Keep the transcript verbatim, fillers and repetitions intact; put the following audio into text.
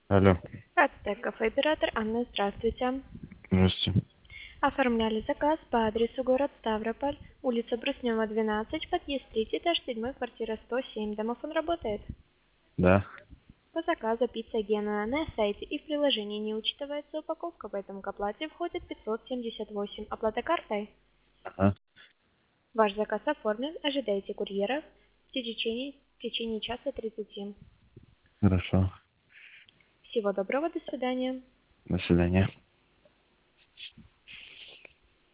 Алло, Ацтек кафе оператор Анна, здравствуйте. здравствуйте. Оформляли заказ по адресу город Ставрополь, улица Бруснева, двенадцать, подъезд третий, этаж седьмой, квартира сто семь. Домофон работает. Да, По заказу пицца Гена на сайте и в приложении не учитывается упаковка, поэтому к оплате входит пятьсот семьдесят восемь. Оплата картой. ага, Ваш заказ оформлен, ожидайте курьера в течение, в течение часа тридцати. хорошо. Всего доброго, до свидания. До свидания.